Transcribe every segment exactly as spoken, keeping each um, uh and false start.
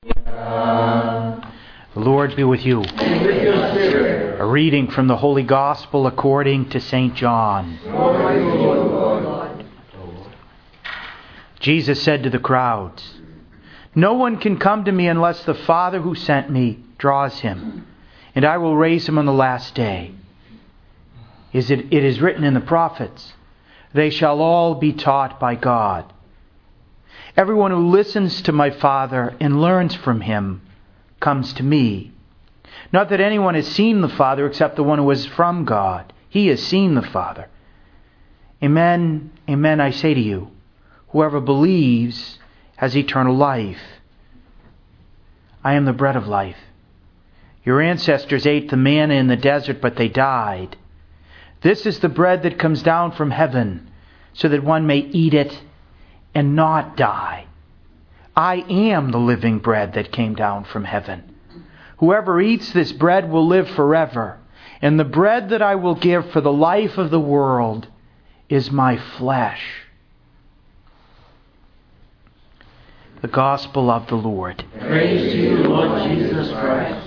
The Lord be with you. And with your spirit. A reading from the Holy Gospel according to Saint John. Glory to you, Lord. Jesus said to the crowds, "No one can come to me unless the Father who sent me draws him, and I will raise him on the last day. Is it, it is written in the prophets, they shall all be taught by God. Everyone who listens to my Father and learns from him comes to me. Not that anyone has seen the Father except the one who is from God. He has seen the Father. Amen, amen, I say to you, whoever believes has eternal life. I am the bread of life. Your ancestors ate the manna in the desert, but they died. This is the bread that comes down from heaven, so that one may eat it and not die. I am the living bread that came down from heaven. Whoever eats this bread will live forever, and the bread that I will give for the life of the world is my flesh." The Gospel of the Lord. Praise to you, Lord Jesus Christ.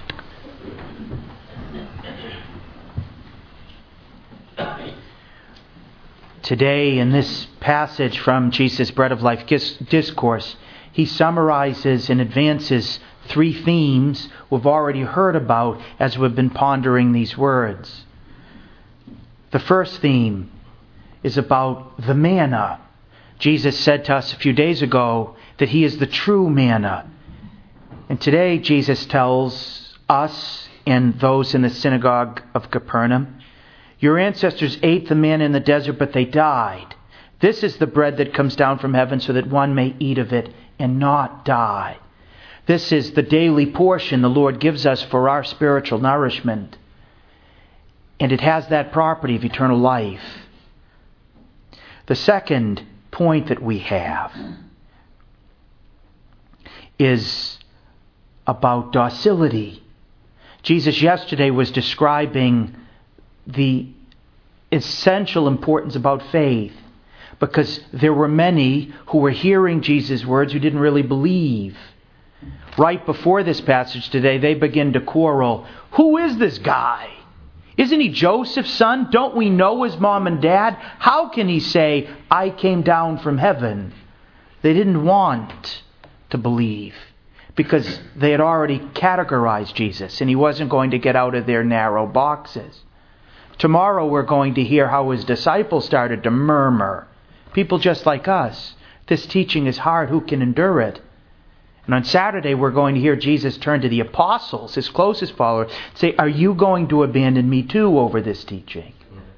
Today, in this passage from Jesus' Bread of Life discourse, he summarizes and advances three themes we've already heard about as we've been pondering these words. The first theme is about the manna. Jesus said to us a few days ago that he is the true manna. And today, Jesus tells us and those in the synagogue of Capernaum, your ancestors ate the manna in the desert, but they died. This is the bread that comes down from heaven so that one may eat of it and not die. This is the daily portion the Lord gives us for our spiritual nourishment. And it has that property of eternal life. The second point that we have is about docility. Jesus yesterday was describing the essential importance about faith, because there were many who were hearing Jesus' words who didn't really believe. Right before this passage today, they begin to quarrel. Who is this guy? Isn't he Joseph's son? Don't we know his mom and dad? How can he say, I came down from heaven? They didn't want to believe because they had already categorized Jesus and he wasn't going to get out of their narrow boxes. Tomorrow we're going to hear how his disciples started to murmur. People just like us. This teaching is hard. Who can endure it? And on Saturday we're going to hear Jesus turn to the apostles, his closest followers, say, are you going to abandon me too over this teaching?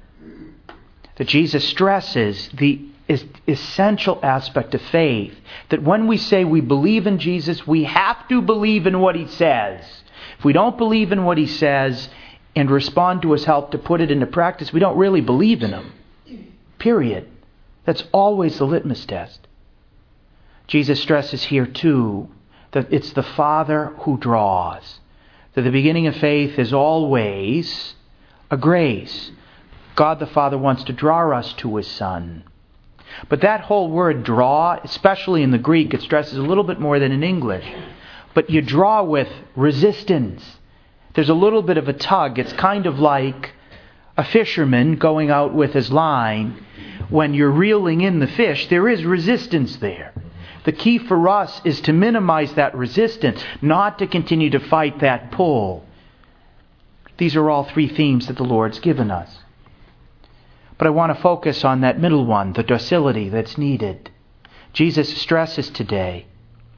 That Jesus stresses the essential aspect of faith. That when we say we believe in Jesus, we have to believe in what he says. If we don't believe in what he says and respond to his help to put it into practice, we don't really believe in him. Period. That's always the litmus test. Jesus stresses here too that it's the Father who draws. That the beginning of faith is always a grace. God the Father wants to draw us to his Son. But that whole word draw, especially in the Greek, it stresses a little bit more than in English. But you draw with resistance. There's a little bit of a tug. It's kind of like a fisherman going out with his line. When you're reeling in the fish, there is resistance there. The key for us is to minimize that resistance, not to continue to fight that pull. These are all three themes that the Lord's given us. But I want to focus on that middle one, the docility that's needed. Jesus stresses today,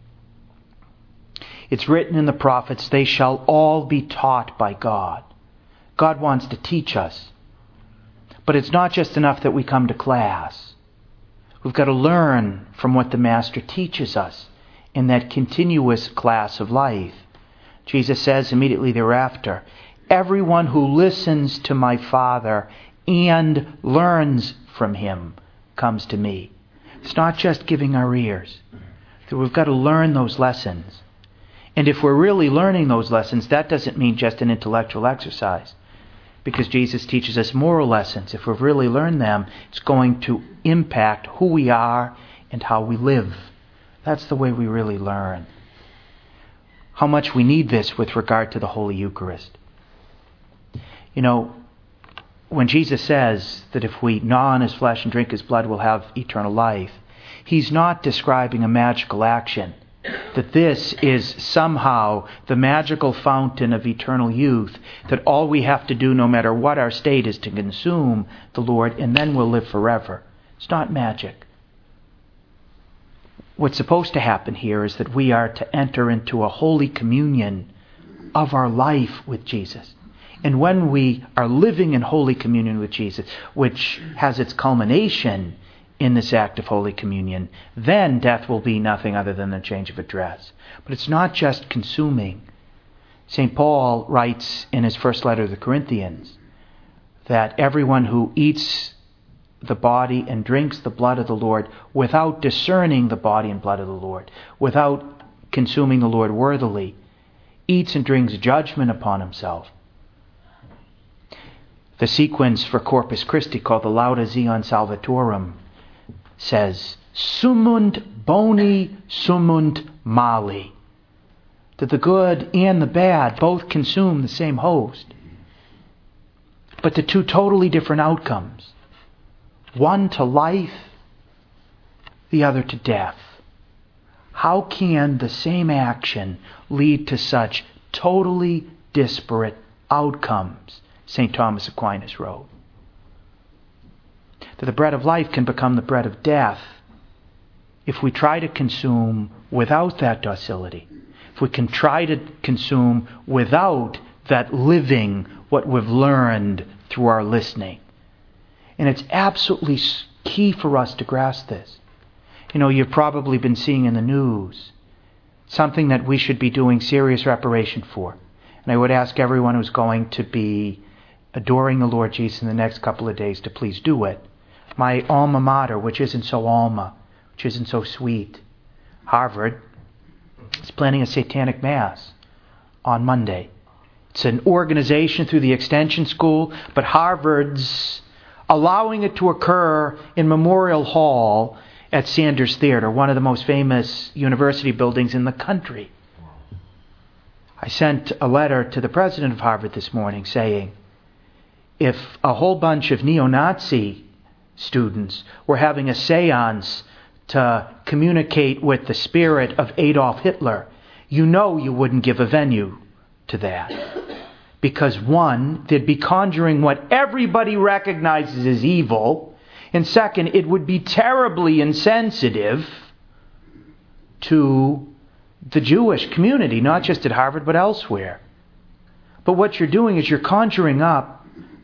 it's written in the prophets, they shall all be taught by God. God wants to teach us. But it's not just enough that we come to class. We've got to learn from what the Master teaches us in that continuous class of life. Jesus says immediately thereafter, everyone who listens to my Father and learns from him comes to me. It's not just giving our ears. We've got to learn those lessons. And if we're really learning those lessons, that doesn't mean just an intellectual exercise. Because Jesus teaches us moral lessons. If we've really learned them, it's going to impact who we are and how we live. That's the way we really learn. how much we need this with regard to the Holy Eucharist. You know, when Jesus says that if we gnaw on his flesh and drink his blood, we'll have eternal life, he's not describing a magical action. That this is somehow the magical fountain of eternal youth, that all we have to do, no matter what our state, is to consume the Lord, and then we'll live forever. It's not magic. What's supposed to happen here is that we are to enter into a holy communion of our life with Jesus. And when we are living in holy communion with Jesus, which has its culmination in this act of Holy Communion, then death will be nothing other than a change of address. But it's not just consuming. Saint Paul writes in his first letter to the Corinthians that everyone who eats the body and drinks the blood of the Lord without discerning the body and blood of the Lord, without consuming the Lord worthily, eats and drinks judgment upon himself. The sequence for Corpus Christi, called the Lauda Zion Salvatorum, says, Sumunt boni sumunt mali. That the good and the bad both consume the same host. But the two totally different outcomes. One to life, the other to death. How can the same action lead to such totally disparate outcomes? Saint Thomas Aquinas wrote. That the bread of life can become the bread of death if we try to consume without that docility. If we can try to consume without that living what we've learned through our listening. And it's absolutely key for us to grasp this. You know, you've probably been seeing in the news something that we should be doing serious reparation for. And I would ask everyone who's going to be adoring the Lord Jesus in the next couple of days to please do it. My alma mater, which isn't so alma, which isn't so sweet, Harvard, is planning a satanic mass on Monday. It's an organization through the extension school, but Harvard's allowing it to occur in Memorial Hall at Sanders Theater, one of the most famous university buildings in the country. I sent a letter to the president of Harvard this morning saying, if a whole bunch of neo-Nazi students were having a seance to communicate with the spirit of Adolf Hitler, you know you wouldn't give a venue to that. Because one, they'd be conjuring what everybody recognizes as evil, and second, it would be terribly insensitive to the Jewish community, not just at Harvard but elsewhere. But what you're doing is you're conjuring up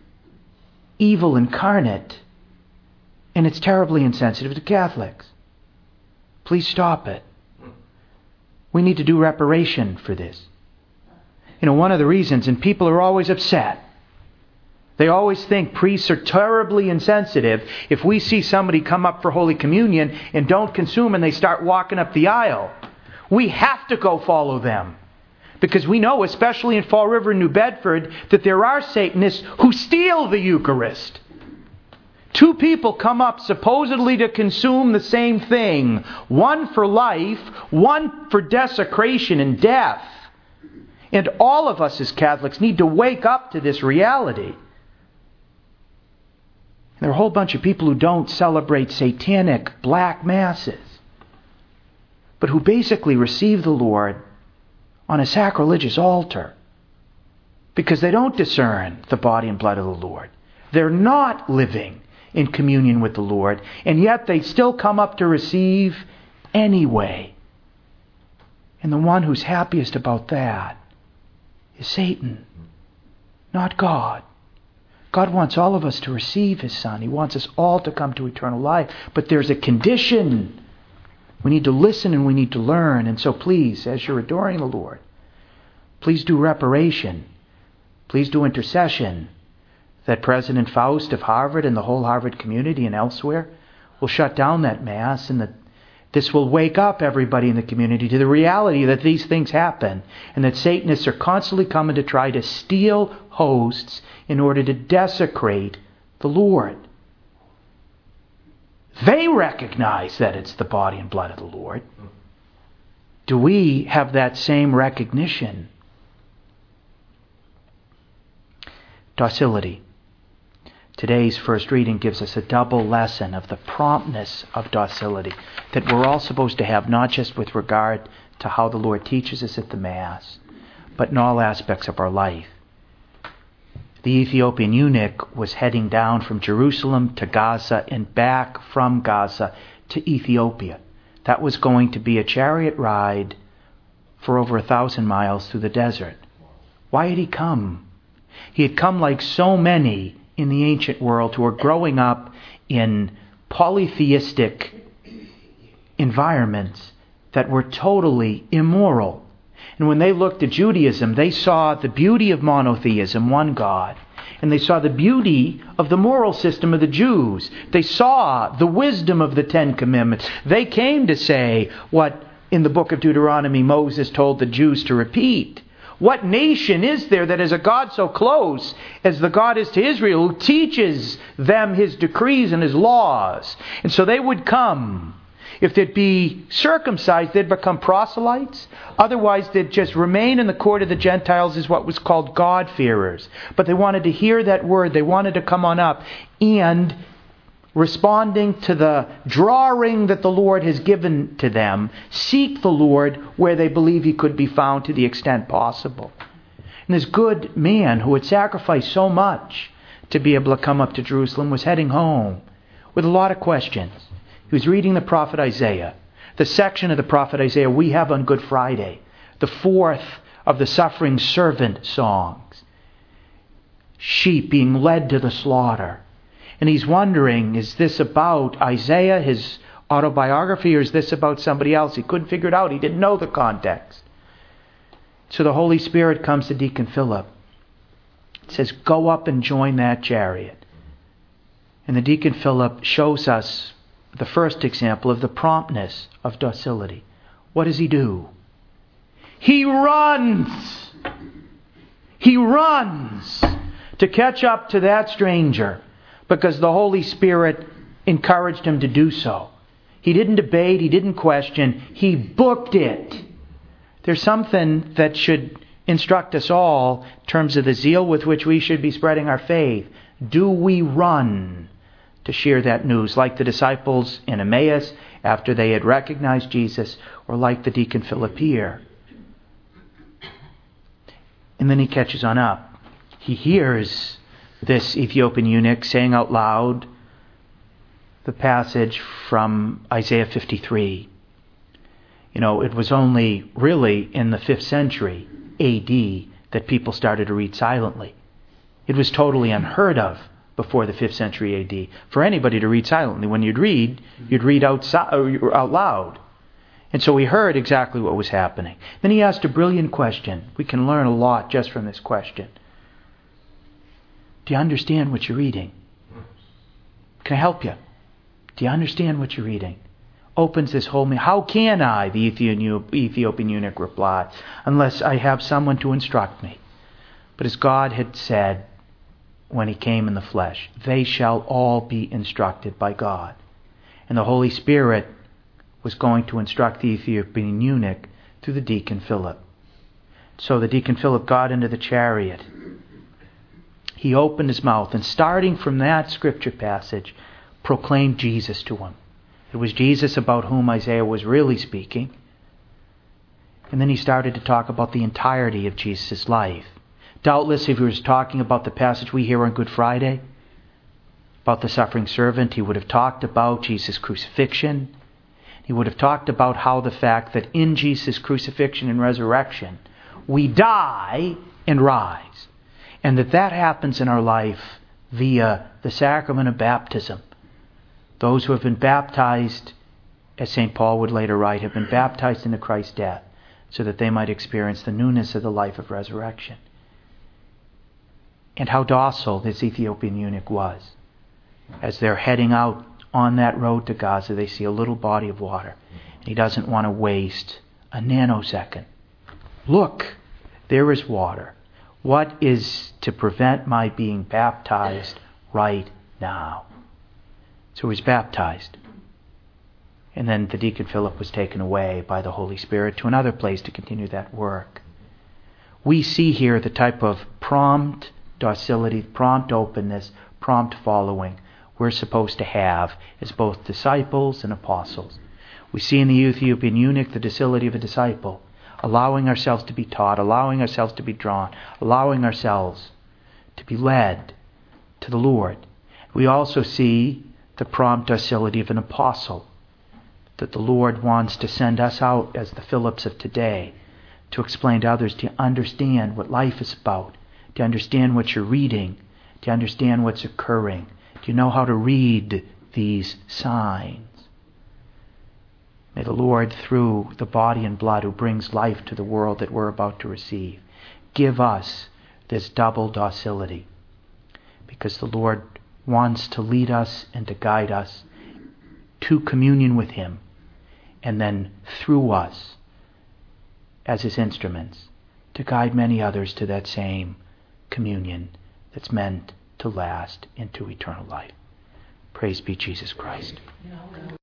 evil incarnate, and it's terribly insensitive to Catholics. Please stop it. We need to do reparation for this. You know, one of the reasons, and people are always upset, they always think priests are terribly insensitive if we see somebody come up for Holy Communion and don't consume and they start walking up the aisle. We have to go follow them. Because we know, especially in Fall River, New Bedford, that there are Satanists who steal the Eucharist. Two people come up supposedly to consume the same thing. One for life, one for desecration and death. And all of us as Catholics need to wake up to this reality. There are a whole bunch of people who don't celebrate satanic black masses, but who basically receive the Lord on a sacrilegious altar because they don't discern the body and blood of the Lord. They're not living in communion with the Lord, and yet they still come up to receive anyway. And the one who's happiest about that is Satan, not God. God wants all of us to receive His Son. He wants us all to come to eternal life. But there's a condition. We need to listen and we need to learn. And so please, as you're adoring the Lord, please do reparation. Please do intercession. That President Faust of Harvard and the whole Harvard community and elsewhere will shut down that Mass, and that this will wake up everybody in the community to the reality that these things happen and that Satanists are constantly coming to try to steal hosts in order to desecrate the Lord. They recognize that it's the body and blood of the Lord. Do we have that same recognition? Docility. Today's first reading gives us a double lesson of the promptness of docility that we're all supposed to have, not just with regard to how the Lord teaches us at the Mass, but in all aspects of our life. The Ethiopian eunuch was heading down from Jerusalem to Gaza and back from Gaza to Ethiopia. That was going to be a chariot ride for over a thousand miles through the desert. Why had he come? He had come like so many in the ancient world who were growing up in polytheistic environments that were totally immoral. And when they looked at Judaism, they saw the beauty of monotheism, one God. And they saw the beauty of the moral system of the Jews. They saw the wisdom of the Ten Commandments. They came to say what in the book of Deuteronomy Moses told the Jews to repeat. What nation is there that has a God so close as the God is to Israel, who teaches them his decrees and his laws? And so they would come. If they'd be circumcised, they'd become proselytes. Otherwise, they'd just remain in the court of the Gentiles as what was called God-fearers. But they wanted to hear that word. They wanted to come on up. And responding to the drawing that the Lord has given to them, seek the Lord where they believe he could be found to the extent possible. And this good man who had sacrificed so much to be able to come up to Jerusalem was heading home with a lot of questions. He was reading the prophet Isaiah, the section of the prophet Isaiah we have on Good Friday, the fourth of the suffering servant songs. Sheep being led to the slaughter. And he's wondering, is this about Isaiah, his autobiography, or is this about somebody else? He couldn't figure it out. He didn't know the context. So the Holy Spirit comes to Deacon Philip. It says, go up and join that chariot. And the Deacon Philip shows us the first example of the promptness of docility. What does he do? He runs. He runs to catch up to that stranger because the Holy Spirit encouraged him to do so. He didn't debate. He didn't question. He booked it. There's something that should instruct us all in terms of the zeal with which we should be spreading our faith. Do we run to share that news, like the disciples in Emmaus after they had recognized Jesus, or like the Deacon Philip here? And then he catches on up. He hears this Ethiopian eunuch saying out loud the passage from Isaiah fifty-three. You know, it was only really in the fifth century A D that people started to read silently. It was totally unheard of before the fifth century A D for anybody to read silently. When you'd read, you'd read outside, out loud. And so he heard exactly what was happening. Then he asked a brilliant question. We can learn a lot just from this question. Do you understand what you're reading? Can I help you? Do you understand what you're reading? Opens this whole meaning. How can I, the Ethiopian eunuch replied, unless I have someone to instruct me? But as God had said when he came in the flesh, they shall all be instructed by God. And the Holy Spirit was going to instruct the Ethiopian eunuch through the Deacon Philip. So the Deacon Philip got into the chariot. He opened his mouth and, starting from that scripture passage, proclaimed Jesus to him. It was Jesus about whom Isaiah was really speaking. And then he started to talk about the entirety of Jesus' life. Doubtless, if he was talking about the passage we hear on Good Friday, about the suffering servant, he would have talked about Jesus' crucifixion. He would have talked about how the fact that in Jesus' crucifixion and resurrection, we die and rise. And that that happens in our life via the sacrament of baptism. Those who have been baptized, as Saint Paul would later write, have been baptized into Christ's death so that they might experience the newness of the life of resurrection. And how docile this Ethiopian eunuch was. As they're heading out on that road to Gaza, they see a little body of water. And he doesn't want to waste a nanosecond. Look, there is water. What is to prevent my being baptized right now? So he's baptized. And then the deacon Philip was taken away by the Holy Spirit to another place to continue that work. We see here the type of prompt docility, prompt openness, prompt following we're supposed to have as both disciples and apostles. We see in the Ethiopian eunuch the docility of a disciple, allowing ourselves to be taught, allowing ourselves to be drawn, allowing ourselves to be led to the Lord. We also see the prompt docility of an apostle, that the Lord wants to send us out as the Philips of today to explain to others, to understand what life is about, to understand what you're reading, to understand what's occurring. Do you know how to read these signs? May the Lord, through the body and blood who brings life to the world that we're about to receive, give us this double docility, because the Lord wants to lead us and to guide us to communion with Him, and then through us as His instruments to guide many others to that same communion that's meant to last into eternal life. Praise be Jesus Christ.